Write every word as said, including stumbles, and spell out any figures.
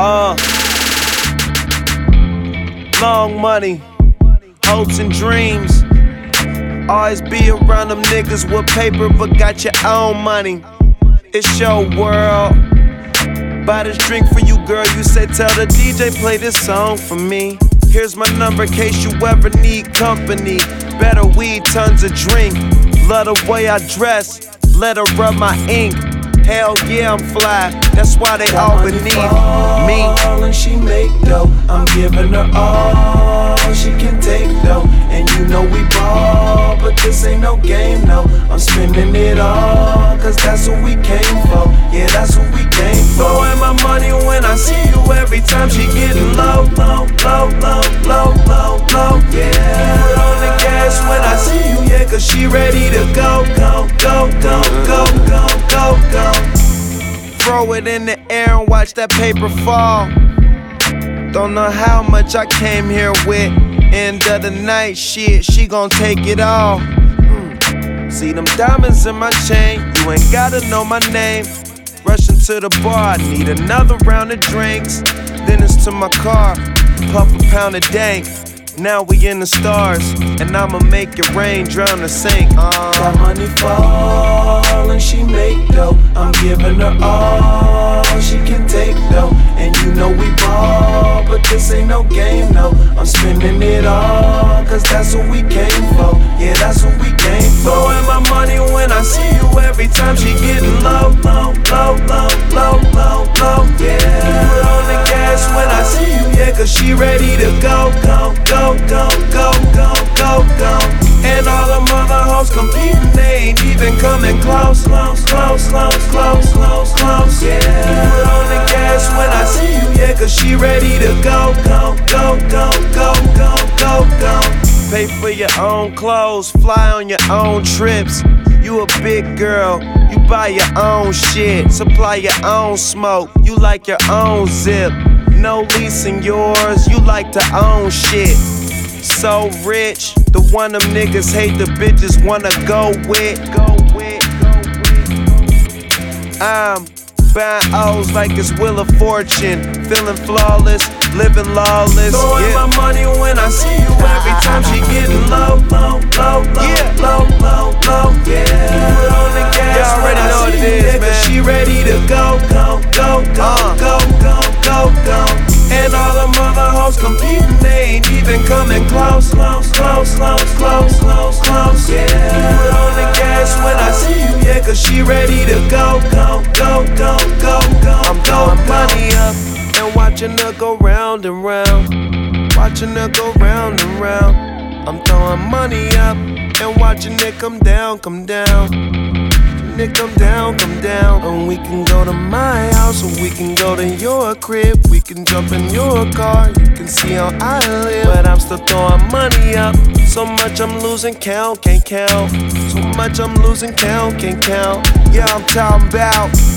Uh, long money, hopes and dreams. Always be around them niggas with paper, but got your own money. It's your world. Buy this drink for you, girl. You say tell the D J play this song for me. Here's my number in case you ever need company. Better weed, tons of drink. Love the way I dress. Let her rub my ink. Hell yeah, I'm fly. That's why they all beneath me. And she make dough. I'm giving her all she can take though. And you know we ball, but this ain't no game, no. I'm spending it all, cause that's what we came for. Yeah, that's what we came for. Throwing my money when I see you. Every time she getting low, low, low, low, low, low, low. Yeah, put on the gas when I see you. Yeah, cause she ready to go, go, go, go, go, go, go, go. Throw it in the air and watch that paper fall. Don't know how much I came here with. End of the night, shit, she gon' take it all. Mm. See them diamonds in my chain, you ain't gotta know my name. Rushing to the bar, I need another round of drinks. Then it's to my car, puff a pound of dank. Now we in the stars, and I'ma make it rain, drown the sink. Uh. Got money fall and she make dough. I'm giving her all she can take though. And you know we ball, but this ain't no game, no. I'm spending it all, cause that's what we came for. Yeah, that's what we came for. Throwing my money when I see you. Every time she getting low, low, low, low, low, low, low. Yeah, put on the gas when I see you. Yeah, cause she ready to go, go, go, go, go, go, go, go. And all the mother hoes competing, they ain't even coming close, close, close, close, close, close, close. Yeah, put on the gas when I see you. Yeah, cause she ready to go, go, go, go, go, go, go, go. Pay for your own clothes, fly on your own trips. You a big girl, you buy your own shit. Supply your own smoke, you like your own zip. No leasing yours, you like to own shit. So rich, the one them niggas hate, the bitches wanna go with. Go with, go with. I'm buying O's like it's Wheel of Fortune. Feeling flawless, living lawless. Throwing yeah. my money when I see you. Every time she getting low, low, low, low, yeah. low, low, low. Yeah, put on the gas. You already know what it is, yeah, man. She ready to go, go, go, go, uh. go, go, go, go. And all the mother hoes competing, they ain't even coming close, close, close, close, close, close, close. Yeah, put on the gas when I see you. Yeah, cause she ready to go, go, go, go, go, go. I'm throwing money up and watching her go round and round. Watching her go round and round. I'm throwing money up and watching it come down, come down. It come down, come down. And we can go to my house, or we can go to your crib. We can jump in your car, you can see how I live. But I'm still throwing money up. So much I'm losing count, can't count. So much I'm losing count, can't count. Yeah, I'm talking about